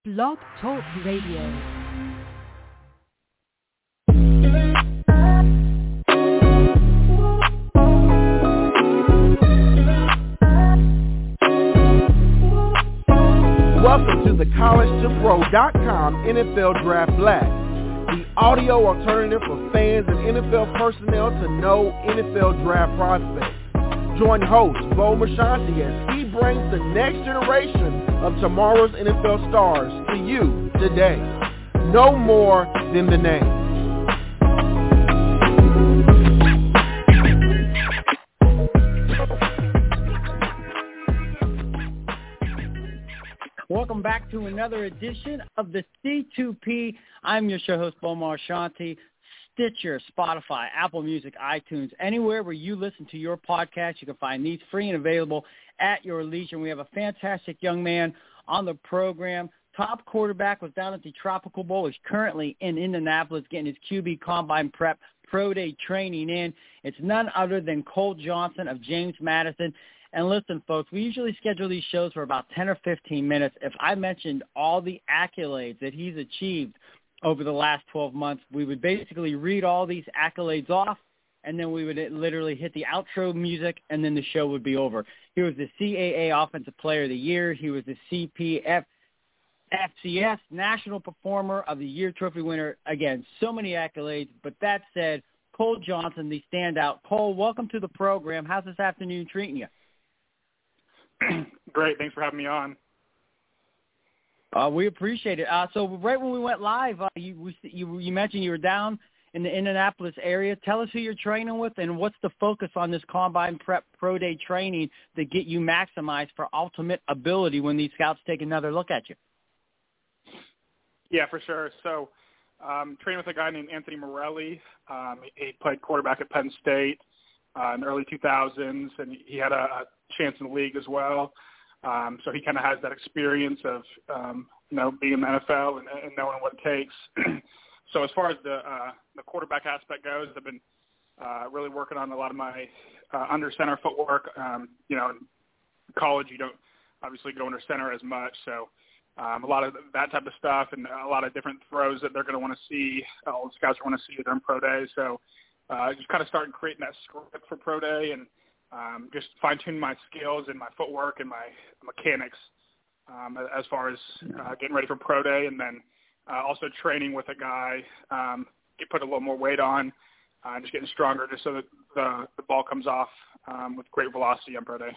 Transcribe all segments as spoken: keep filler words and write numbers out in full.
Blog Talk Radio. Welcome to the college to pro dot com N F L Draft Blast, the audio alternative for fans and N F L personnel to know N F L draft prospects. Join host Bo Marchionte as he brings the next generation of tomorrow's N F L stars to you today. No more than the name. Welcome back to another edition of the C two P. I'm your show host, Bo Marchionte. Stitcher, Spotify, Apple Music, iTunes, anywhere where you listen to your podcast, you can find these free and available at your leisure. We have a fantastic young man on the program. Top quarterback, was down at the Tropical Bowl. He's currently in Indianapolis getting his Q B combine prep, pro day training in. It's none other than Cole Johnson of James Madison. And listen, folks, we usually schedule these shows for about ten or fifteen minutes. If I mentioned all the accolades that he's achieved over the last twelve months, we would basically read all these accolades off, and then we would literally hit the outro music, and then the show would be over. He was the C A A Offensive Player of the Year. He was the C P F F C S National Performer of the Year trophy winner. Again, so many accolades. But that said, Cole Johnson, the standout. Cole, welcome to the program. How's this afternoon treating you? Great. Thanks for having me on. Uh, we appreciate it. Uh, so right when we went live, uh, you, we, you you mentioned you were down in the Indianapolis area. Tell us who you're training with and what's the focus on this Combine Prep Pro Day training to get you maximized for ultimate ability when these scouts take another look at you. Yeah, for sure. So um, training with a guy named Anthony Morelli. Um, he played quarterback at Penn State uh, in the early two thousands, and he had a, a chance in the league as well. Um, so he kind of has that experience of, um, you know, being in the N F L and, and knowing what it takes. So as far as the uh, the quarterback aspect goes, I've been uh, really working on a lot of my uh, under center footwork. Um, you know, in college you don't obviously go under center as much, so um, a lot of that type of stuff and a lot of different throws that they're going to want to see. All the scouts want to see during pro day. So uh, just kind of starting creating that script for pro day and Um, just fine-tuning my skills and my footwork and my mechanics um, as far as uh, getting ready for pro day, and then uh, also training with a guy, um, get put a little more weight on, uh, and just getting stronger just so that the, the ball comes off um, with great velocity on pro day.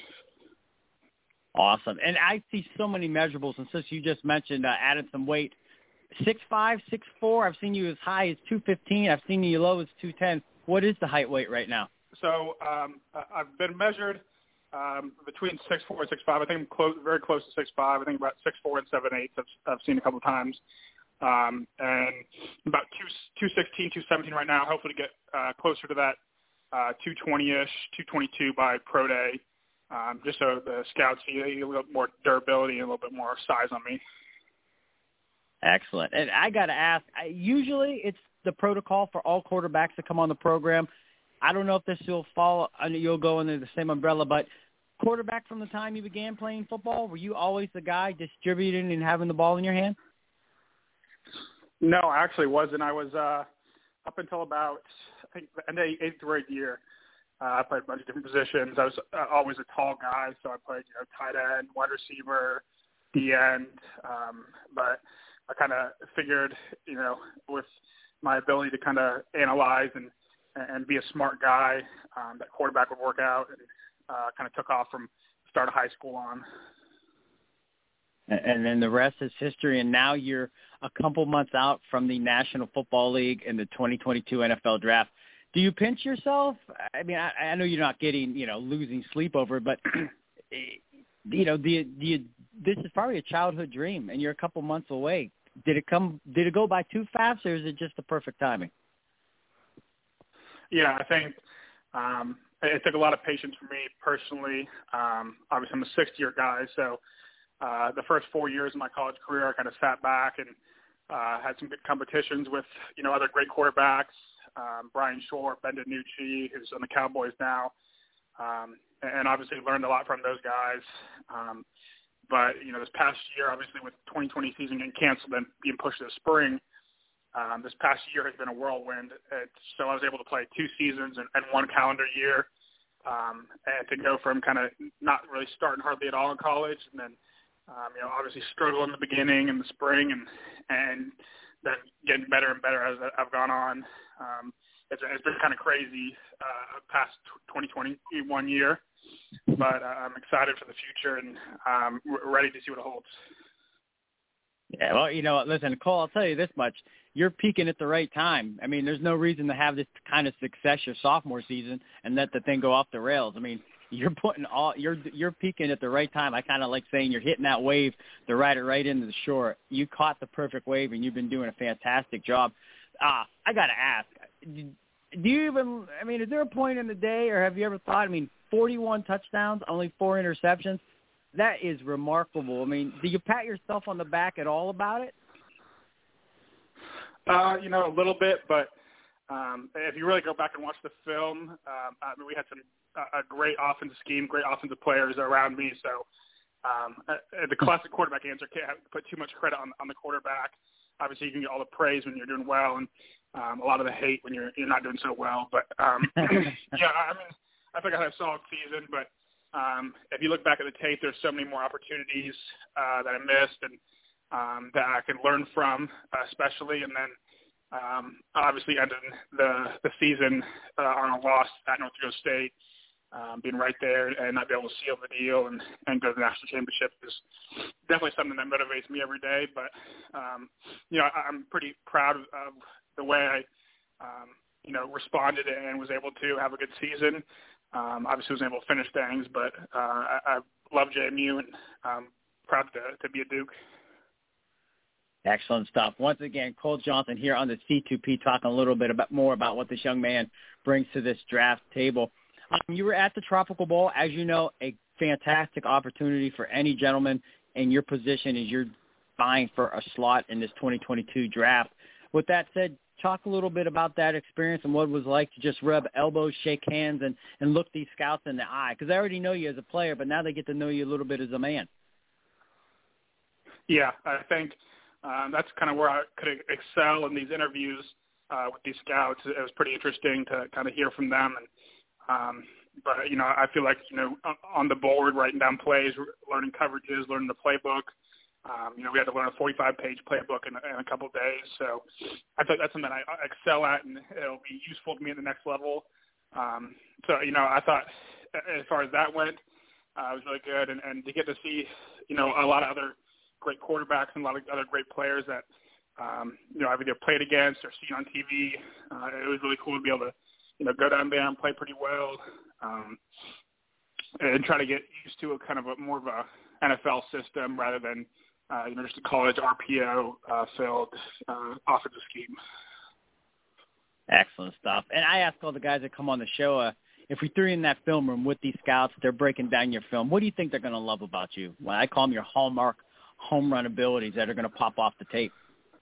Awesome. And I see so many measurables, and since you just mentioned uh, added some weight, six five, six four, I've seen you as high as two fifteen. I've seen you as low as two ten. What is the height weight right now? So um, I've been measured um, between six four and six five. I think I'm close, very close to six five. I think about six four and seven eighths I've, I've seen a couple of times. Um, and about two sixteen, two seventeen right now. Hopefully get uh, closer to that uh, two twenty-ish, two twenty-two by pro day, um, just so the scouts see a little more durability and a little bit more size on me. Excellent. And I got to ask, I, usually it's the protocol for all quarterbacks to come on the program. I don't know if this will fall under, you'll go under the same umbrella, but quarterback from the time you began playing football, were you always the guy distributing and having the ball in your hand? No, I actually wasn't. I was uh, up until about, I think, the end of eighth grade year. Uh, I played a bunch of different positions. I was uh, always a tall guy, so I played, you know, tight end, wide receiver, D end. Um, but I kind of figured, you know, with my ability to kind of analyze and and be a smart guy, um, that quarterback would work out, and uh, kind of took off from start of high school on. And then the rest is history, and now you're a couple months out from the National Football League and the twenty twenty-two N F L Draft. Do you pinch yourself? I mean, I, I know you're not getting, you know, losing sleep over it, but, you know, the, the, this is probably a childhood dream, and you're a couple months away. Did it come? Did it go by too fast, or is it just the perfect timing? Yeah, I think um, it took a lot of patience for me personally. Um, obviously, I'm a sixth-year guy, so uh, the first four years of my college career, I kind of sat back and uh, had some good competitions with, you know, other great quarterbacks, um, Brian Shore, Ben DiNucci, who's on the Cowboys now, um, and obviously learned a lot from those guys. Um, but, you know, this past year, obviously with twenty twenty season getting canceled and being pushed to the spring, um, this past year has been a whirlwind. It's, so I was able to play two seasons and, and one calendar year, um, and to go from kind of not really starting hardly at all in college, and then, um, you know, obviously struggle in the beginning in the spring, and and then getting better and better as I've gone on. Um, it's, it's been kind of crazy uh, past twenty twenty-one year, but uh, I'm excited for the future and um, ready to see what it holds. Yeah, well, you know, listen, Cole, I'll tell you this much. You're peaking at the right time. I mean, there's no reason to have this kind of success your sophomore season and let the thing go off the rails. I mean, you're putting all you're you're peaking at the right time. I kind of like saying you're hitting that wave to ride it right into the shore. You caught the perfect wave, and you've been doing a fantastic job. Ah, uh, I got to ask, do you even, I mean, is there a point in the day, or have you ever thought, I mean, forty-one touchdowns, only four interceptions? That is remarkable. I mean, do you pat yourself on the back at all about it? Uh, you know, a little bit, but um, if you really go back and watch the film, um, I mean, we had some a great offensive scheme, great offensive players around me. So um, uh, the classic quarterback answer, can't have, put too much credit on, on the quarterback. Obviously, you can get all the praise when you're doing well, and um, a lot of the hate when you're you're not doing so well. But um, yeah, I mean, I think I had a solid season, but. Um, if you look back at the tape, there's so many more opportunities uh, that I missed and um, that I can learn from, uh, especially. And then um, obviously ending the the season uh, on a loss at North Dakota State, um, being right there and not be able to seal the deal and, and go to the national championship is definitely something that motivates me every day. But um, you know, I, I'm pretty proud of, of the way I um, you know responded and was able to have a good season. Um, obviously, was able to finish things, but uh, I, I love J M U and I'm proud to, to be a Duke. Excellent stuff. Once again, Cole Johnson here on the C two P talking a little bit about more about what this young man brings to this draft table. Um, you were at the Tropical Bowl. As you know, a fantastic opportunity for any gentleman in your position as you're vying for a slot in this twenty twenty-two draft. With that said, talk a little bit about that experience and what it was like to just rub elbows, shake hands, and, and look these scouts in the eye. Because I already know you as a player, but now they get to know you a little bit as a man. Yeah, I think um, that's kind of where I could excel in these interviews uh, with these scouts. It was pretty interesting to kind of hear from them. And um, But, you know, I feel like, you know, on the board, writing down plays, learning coverages, learning the playbook. Um, you know, we had to learn a forty-five page playbook in, in a couple of days. So I think that's something I excel at, and it'll be useful to me at the next level. Um, so, you know, I thought as far as that went, uh, it was really good. And, and to get to see, you know, a lot of other great quarterbacks and a lot of other great players that, um, you know, I've either played against or seen on T V, uh, it was really cool to be able to, you know, go down there and play pretty well, um, and try to get used to a kind of a more of a N F L system rather than, Uh, you know, just a college R P O uh, filled uh, offensive scheme. Excellent stuff. And I ask all the guys that come on the show, uh, if we threw you in that film room with these scouts, they're breaking down your film, what do you think they're going to love about you? Well, I call them your hallmark home run abilities that are going to pop off the tape.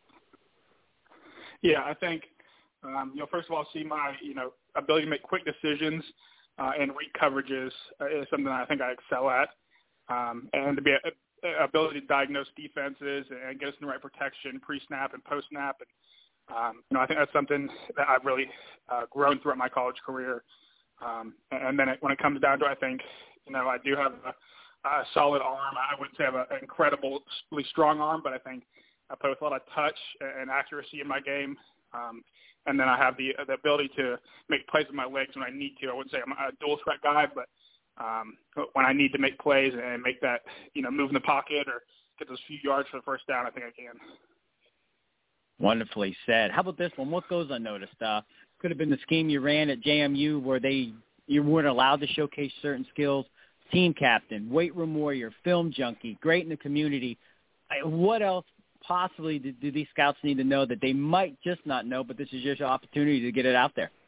Yeah, I think, um, you know, first of all, see my, you know, ability to make quick decisions uh, and read coverages uh, is something that I think I excel at. Um, and to be a, ability to diagnose defenses and get us in the right protection pre-snap and post-snap. And, um, you know, I think that's something that I've really uh, grown throughout my college career. Um, and then it, when it comes down to, I think, you know, I do have a, a solid arm. I wouldn't say I have an incredibly strong arm, but I think I play with a lot of touch and accuracy in my game. Um, and then I have the, the ability to make plays with my legs when I need to. I wouldn't say I'm a dual threat guy, but Um, when I need to make plays and make that, you know, move in the pocket or get those few yards for the first down, I think I can. Wonderfully said. How about this one? What goes unnoticed? Uh, could have been the scheme you ran at J M U where they you weren't allowed to showcase certain skills. Team captain, weight room warrior, film junkie, great in the community. What else possibly do, do these scouts need to know that they might just not know, but this is just your opportunity to get it out there?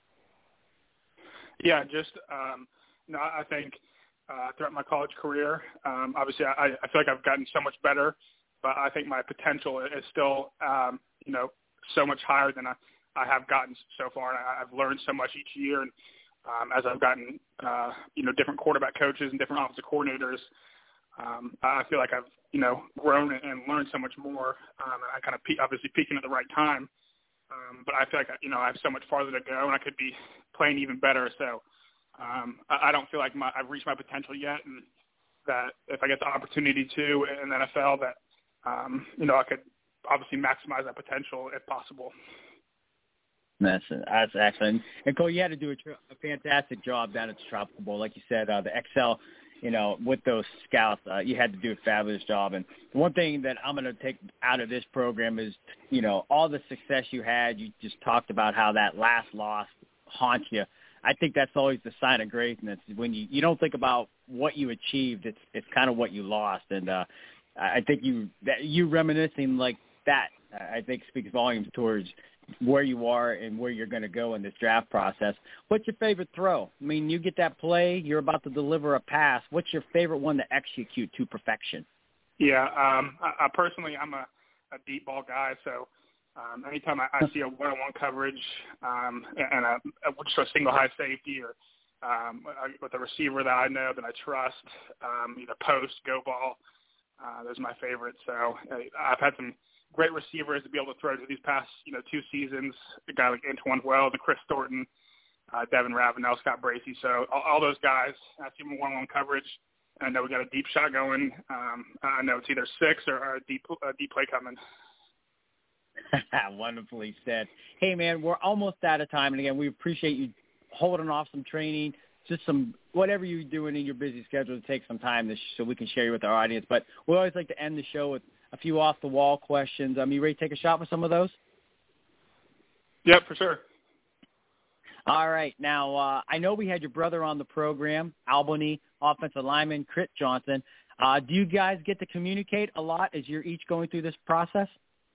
Yeah, just um, – No, I think uh, throughout my college career, um, obviously I, I feel like I've gotten so much better, but I think my potential is still, um, you know, so much higher than I, I have gotten so far. And I, I've learned so much each year. And um, as I've gotten, uh, you know, different quarterback coaches and different offensive coordinators, um, I feel like I've, you know, grown and learned so much more. Um, I kind of pe- obviously peaking at the right time. Um, but I feel like, you know, I have so much farther to go, and I could be playing even better. So um, I, I don't feel like my, I've reached my potential yet, and that if I get the opportunity to in the N F L, that, um, you know, I could obviously maximize that potential if possible. That's that's excellent. And Cole, you had to do a, tr- a fantastic job down at the Tropical Bowl, like you said. Uh, the X L, you know, with those scouts, uh, you had to do a fabulous job. And one thing that I'm going to take out of this program is, you know, all the success you had. You just talked about how that last loss haunts you. I think that's always the sign of greatness. When you, you don't think about what you achieved, it's it's kind of what you lost. And uh, I think you that you reminiscing like that, I think speaks volumes towards where you are and where you're going to go in this draft process. What's your favorite throw? I mean, you get that play, you're about to deliver a pass. What's your favorite one to execute to perfection? Yeah, um, I, I personally, I'm a, a deep ball guy, so um, anytime I, I see a one-on-one coverage um, and a, a, just a single high safety or um, with a receiver that I know that I trust, um, either post, go ball, uh, those are my favorites. So uh, I've had some great receivers to be able to throw to these past, you know, two seasons. A guy like Antoine Wells, and Chris Thornton, uh, Devin Ravenel, Scott Bracey. So all, all those guys, I see them one-on-one coverage. I know we got a deep shot going. Um, I know it's either six or, or a deep, a deep play coming. Wonderfully said. Hey, man, we're almost out of time. And, again, we appreciate you holding off some training, just some whatever you're doing in your busy schedule to take some time to sh- so we can share you with our audience. But we always like to end the show with a few off-the-wall questions. Um, you ready to take a shot with some of those? Yep, for sure. All right. Now, uh, I know we had your brother on the program, Albany offensive lineman, Crit Johnson. Uh, do you guys get to communicate a lot as you're each going through this process?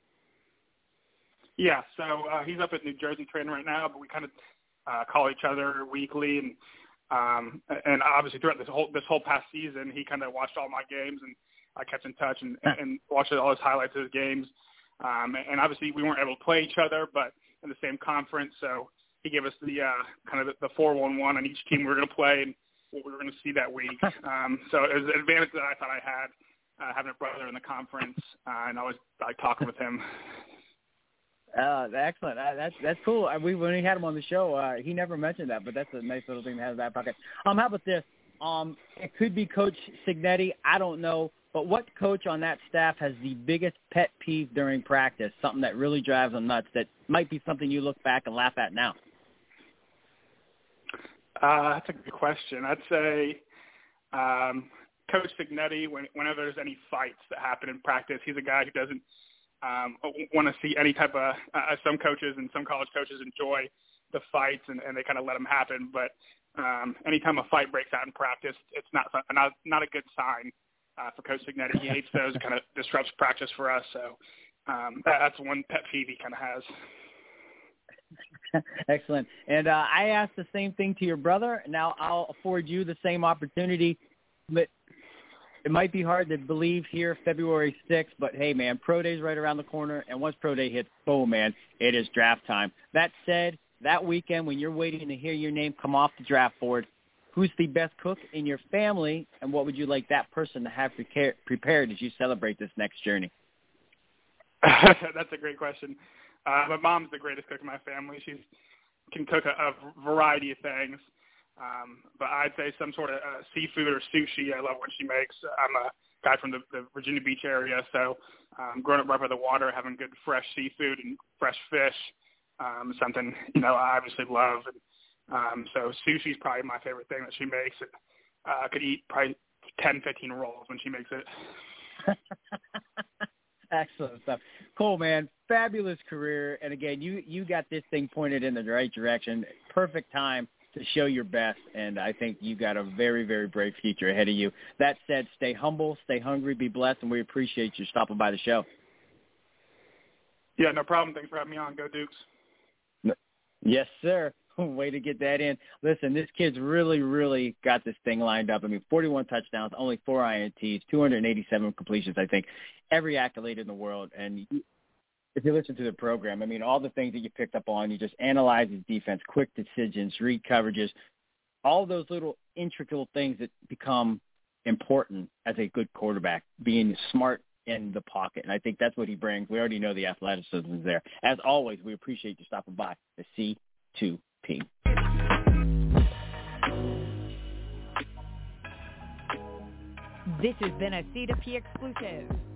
Yeah, so uh, he's up at New Jersey training right now, but we kind of uh, call each other weekly, and um, and obviously throughout this whole this whole past season, he kind of watched all my games, and I kept in touch and, and watched all his highlights of his games. Um, and obviously we weren't able to play each other, but in the same conference, so he gave us the uh, kind of the, the four one one on each team we were going to play and what we were going to see that week. Um, so it was an advantage that I thought I had, uh, having a brother in the conference, uh, and I was like talking with him. Uh, excellent. Uh, that's that's cool. Uh, we when we had him on the show, uh, he never mentioned that, but that's a nice little thing to have in that pocket. Um, how about this? Um, it could be Coach Cignetti. I don't know, but what coach on that staff has the biggest pet peeve during practice? Something that really drives them nuts. That might be something you look back and laugh at now. Uh, that's a good question. I'd say um, Coach Cignetti. When, whenever there's any fights that happen in practice, he's a guy who doesn't. Um, want to see any type of uh, – some coaches and some college coaches enjoy the fights and, and they kind of let them happen. But um, anytime a fight breaks out in practice, it's not not, not a good sign uh, for Coach Cignetti. He hates those. It kind of disrupts practice for us. So um, that, that's one pet peeve he kind of has. Excellent. And uh, I asked the same thing to your brother. Now I'll afford you the same opportunity. But it might be hard to believe here February sixth, but, hey, man, Pro Day's right around the corner, and once Pro Day hits, boom, man, it is draft time. That said, that weekend when you're waiting to hear your name come off the draft board, who's the best cook in your family, and what would you like that person to have prepared as you celebrate this next journey? That's a great question. Uh, my mom's the greatest cook in my family. She can cook a, a variety of things. Um, but I'd say some sort of uh, seafood or sushi. I love what she makes. I'm a guy from the, the Virginia Beach area, so um, growing up right by the water, having good fresh seafood and fresh fish, um, something, you know, I obviously love. And, um, so sushi's probably my favorite thing that she makes. And, uh, I could eat probably ten, fifteen rolls when she makes it. Excellent stuff. Cool, man. Fabulous career. And, again, you, you got this thing pointed in the right direction. Perfect time to show your best, and I think you got a very, very bright future ahead of you. That said, stay humble, stay hungry, be blessed, and we appreciate you stopping by the show. Yeah, no problem. Thanks for having me on. Go Dukes. Yes, sir. Way to get that in. Listen, this kid's really, really got this thing lined up. I mean, forty-one touchdowns, only four I N Ts, two hundred eighty-seven completions, I think, every accolade in the world. And if you listen to the program, I mean, all the things that you picked up on, you just analyze his defense, quick decisions, read coverages, all those little intricate things that become important as a good quarterback, being smart in the pocket. And I think that's what he brings. We already know the athleticism is there. As always, we appreciate you stopping by the C two P. This has been a C two P exclusive.